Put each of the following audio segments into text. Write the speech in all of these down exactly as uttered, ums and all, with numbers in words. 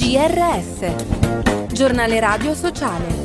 G R S, Giornale Radio Sociale.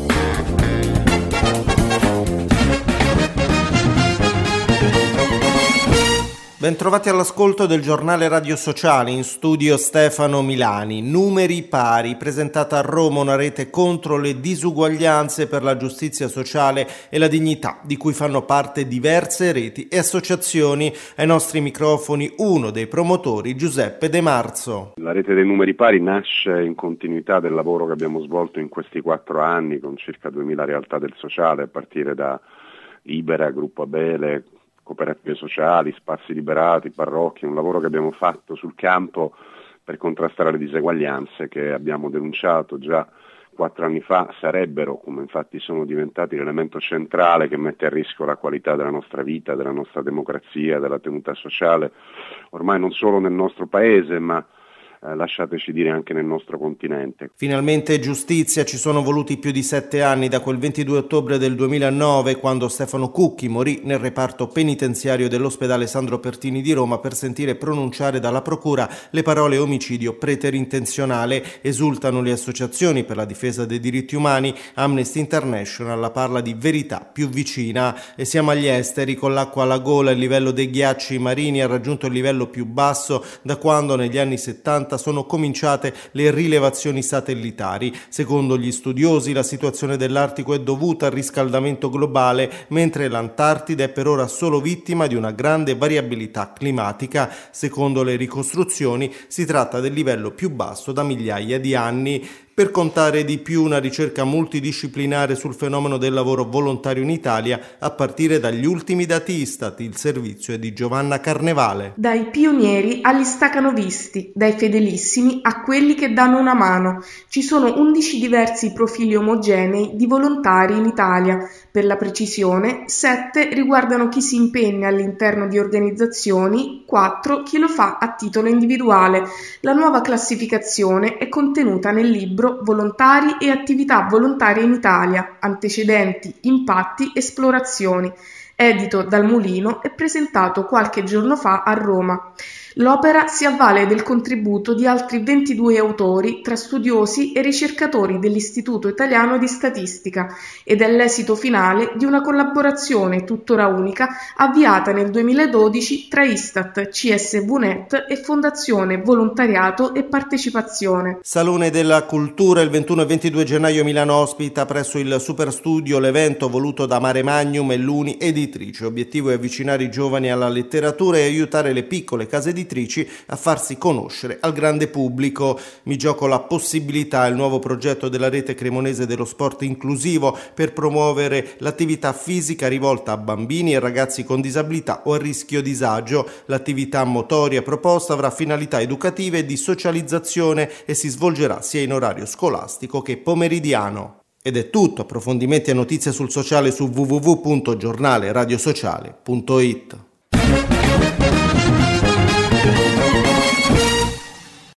Bentrovati all'ascolto del Giornale Radio Sociale, in studio Stefano Milani. Numeri pari, presentata a Roma una rete contro le disuguaglianze per la giustizia sociale e la dignità, di cui fanno parte diverse reti e associazioni. Ai nostri microfoni uno dei promotori, Giuseppe De Marzo. La rete dei numeri pari nasce in continuità del lavoro che abbiamo svolto in questi quattro anni con circa duemila realtà del sociale, a partire da Libera, Gruppo Abele, cooperative sociali, spazi liberati, parrocchie, un lavoro che abbiamo fatto sul campo per contrastare le diseguaglianze che abbiamo denunciato già quattro anni fa sarebbero, come infatti sono diventati, l'elemento centrale che mette a rischio la qualità della nostra vita, della nostra democrazia, della tenuta sociale, ormai non solo nel nostro paese, ma Eh, lasciateci dire anche nel nostro continente. Finalmente giustizia, ci sono voluti più di sette anni da quel ventidue ottobre del duemilanove, quando Stefano Cucchi morì nel reparto penitenziario dell'ospedale Sandro Pertini di Roma per sentire pronunciare dalla procura le parole omicidio preterintenzionale. Esultano le associazioni per la difesa dei diritti umani. Amnesty International la parla di verità più vicina. E siamo agli esteri, con l'acqua alla gola. Il livello dei ghiacci marini ha raggiunto il livello più basso da quando negli anni settanta sono cominciate le rilevazioni satellitari. Secondo gli studiosi, la situazione dell'Artico è dovuta al riscaldamento globale, mentre l'Antartide è per ora solo vittima di una grande variabilità climatica. Secondo le ricostruzioni, si tratta del livello più basso da migliaia di anni. Per contare di più, una ricerca multidisciplinare sul fenomeno del lavoro volontario in Italia, a partire dagli ultimi dati Istat. Il servizio è di Giovanna Carnevale. Dai pionieri agli stacanovisti, dai fedelissimi a quelli che danno una mano. Ci sono undici diversi profili omogenei di volontari in Italia. Per la precisione, sette riguardano chi si impegna all'interno di organizzazioni, quattro chi lo fa a titolo individuale. La nuova classificazione è contenuta nel libro Volontari e attività volontarie in Italia, antecedenti, impatti, esplorazioni, edito dal Mulino e presentato qualche giorno fa a Roma. L'opera si avvale del contributo di altri ventidue autori tra studiosi e ricercatori dell'Istituto Italiano di Statistica ed è l'esito finale di una collaborazione tuttora unica avviata nel duemiladodici tra Istat, C S V Net e Fondazione Volontariato e Partecipazione. Salone della Cultura, il ventuno e ventidue gennaio Milano ospita presso il Superstudio l'evento voluto da Mare Magnum e l'Uni Editrice. Obiettivo è avvicinare i giovani alla letteratura e aiutare le piccole case editrici a farsi conoscere al grande pubblico. Mi gioco la possibilità, il nuovo progetto della rete cremonese dello sport inclusivo per promuovere l'attività fisica rivolta a bambini e ragazzi con disabilità o a rischio disagio. L'attività motoria proposta avrà finalità educative e di socializzazione e si svolgerà sia in orario scolastico che pomeridiano. Ed è tutto. Approfondimenti e notizie sul sociale su w w w punto giornale radio sociale punto it.